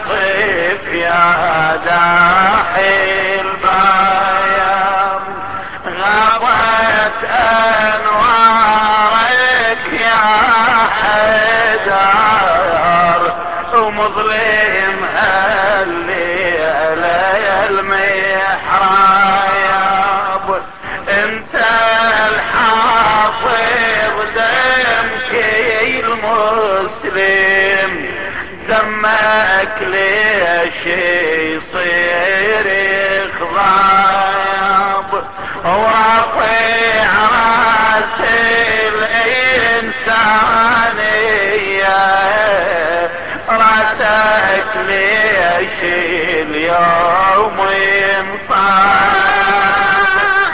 لطيف يا داحي البياض، غابت انوارك يا حيدر، ومظلم الليلة المحراب، انت الحافظ دمك المسلم، دمك ليش يصير يخضاب، ورفيع راس الانسانية، راسك ليش اليوم ينصاب،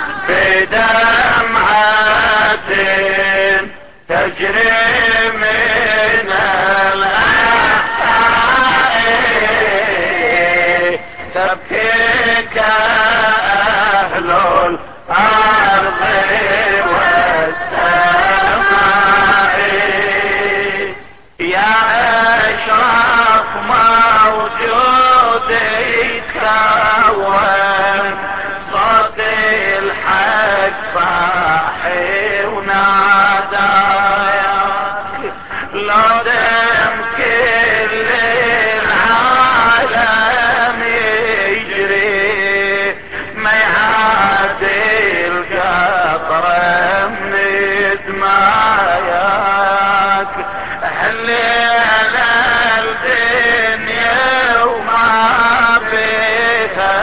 بدمعة تجري من الأحساء، تبكيك أهل الأرض والسماء، يا أشرف موجود يتكون، صوت الحق صاحي وناداك، لو دم كل العالم يجري، ما يعادل قطرة من دماياك، حلينا الدنيا وما بيها،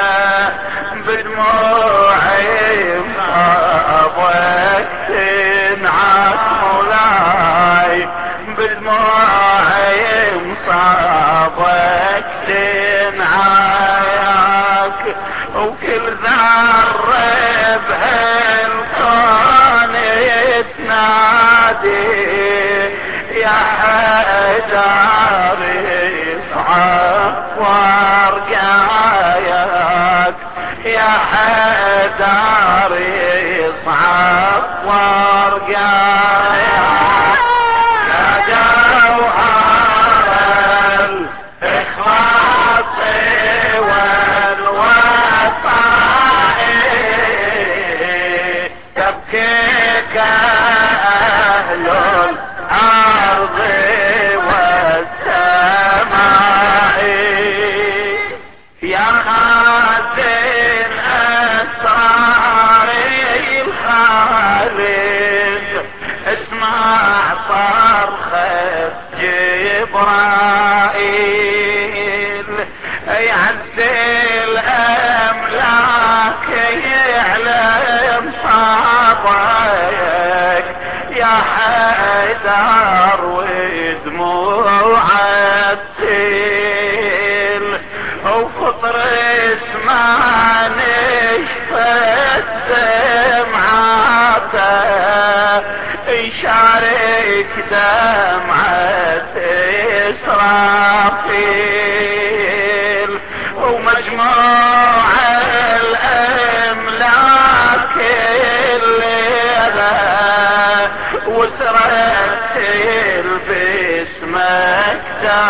بدموعي مصابك تنعك مولاي، بدموعي مصابك تنعاك، وكل ذرة بهالكون تنادي، يا حيدر يصعب ورقاياك، يا حيدر يصعب ورقاياك، يا جوهر الإخلاص والوفاء، تبكيك أهل الأرض والسماء، يا خازن أسرار الخالق، اسمع صرخة جبرائيل، يعز الأملاك يعلم صبرك، يا حيدر ودموع السيل، وفطر اسمع نشفت دمعته، يشارك دمعة إسرافيل، ومجموع الأملاك الليلة وترتل باسمك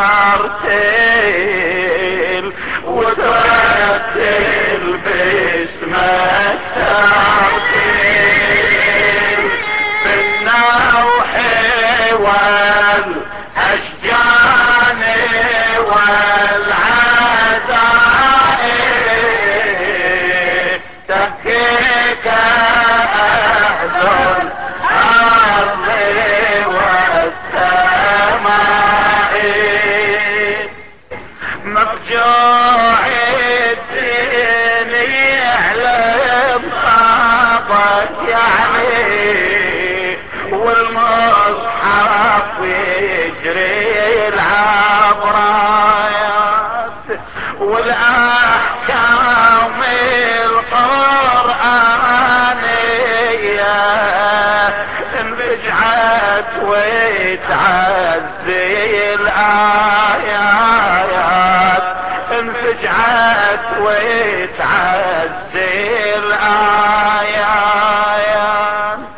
ترتيل، وترتل باسمك ترتيل، بالنوح والأشجان والعزائم، تبكيك أهل الأرض والسماء، مفجوع الدين يعلم صابك يعني، والمصحف يجري العبرايات، والأحكام القرآنية انفجعت وتعزي الآيات، انفجعت وتعزي الآيات،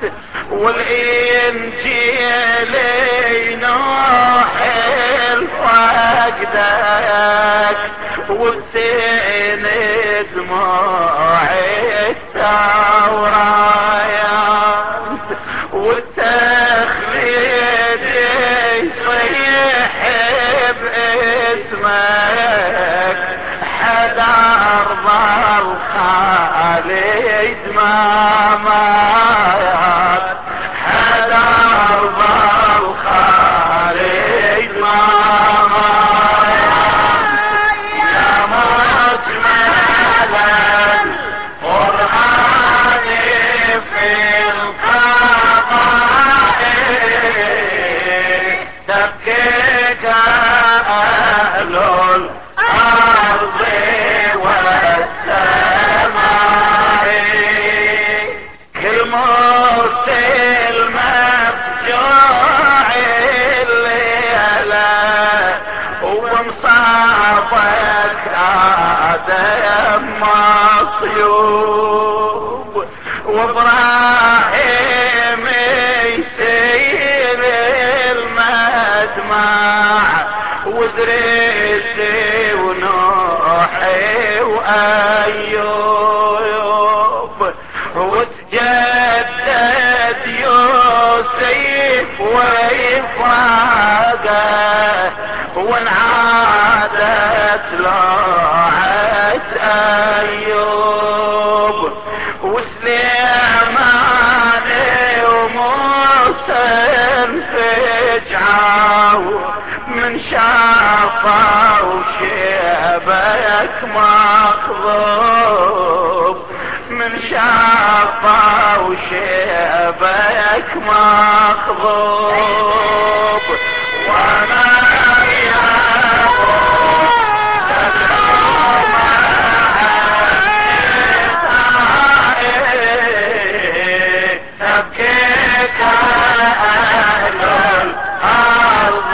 والإنجيل نوح الفقد وبسين دموع الثورات والتخليد يصيح باسمك حدار ظل خالد ما مات حدار ظل خالد ما مات يا مجملا قرآن في القضاء تبكيك أهل الأرض والسماء كل مسلم مفجوع الليلة ومصابك آدم مصيوب وابراهيم يسير المدمع وادريس ونوحي وايوب وتجدد يوسف وإفراقه وانعادت لوعة أيوب وسليمان وموسى انفجعوا من شافا وشيبك مخضوب من شافا وشيبك مخضوب وما تبكيك أهل الأرض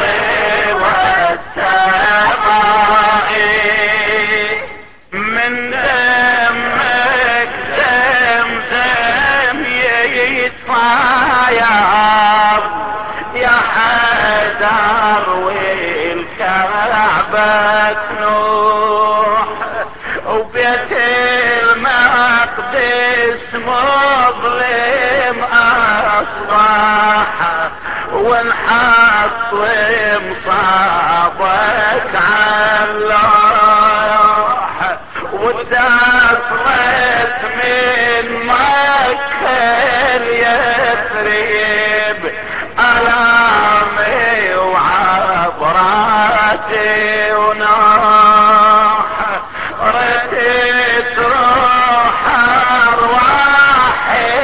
والسماء من دمك زمزم يتفايض يا حيدر والكعبة نوح وبيت المقدس مظلم أصبح ونحط مصابك علوح وتفرت من مكة اليثرب ألامي وعبراتي ونوح ردت روح أرواح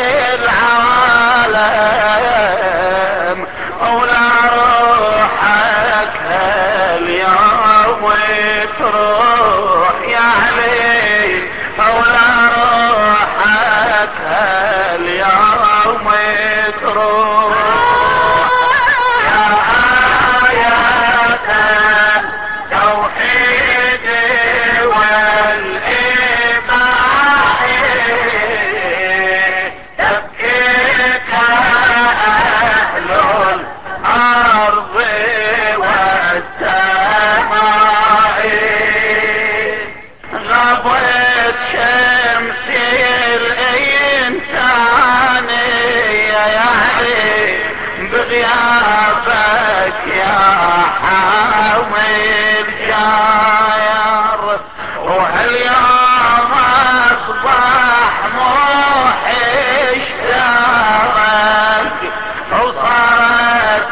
العالم ولا روحك اليوم تروح يا علي ولا روحك اليوم تروح يا آية التوحيد والإيمان تبكيك أهل الأرض والسماء غابت شمس الإنسانية يعني بغيابك يا حامل جاير وهاليوم أصبح موحش دارك وصارت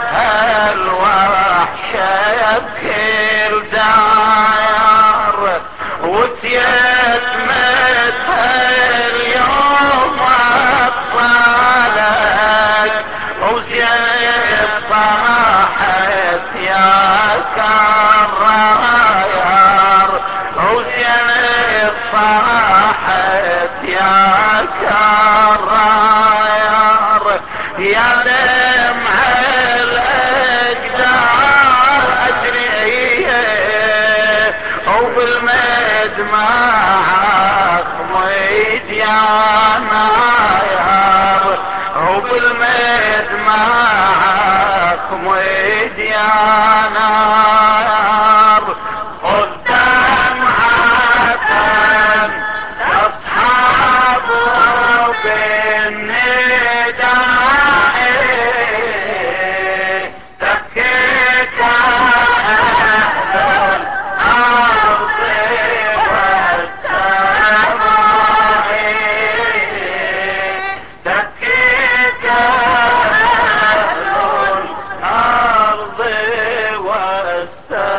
هالوحشة بكل داير وتيتمت اليوم أطفالك وزيد صاحت يا كراير وزيد صاحت يا كراير يا دمع الأقدار أجريه وبالمدمع خميد يا ناير وبالمدمع خميد يا ناير الساعة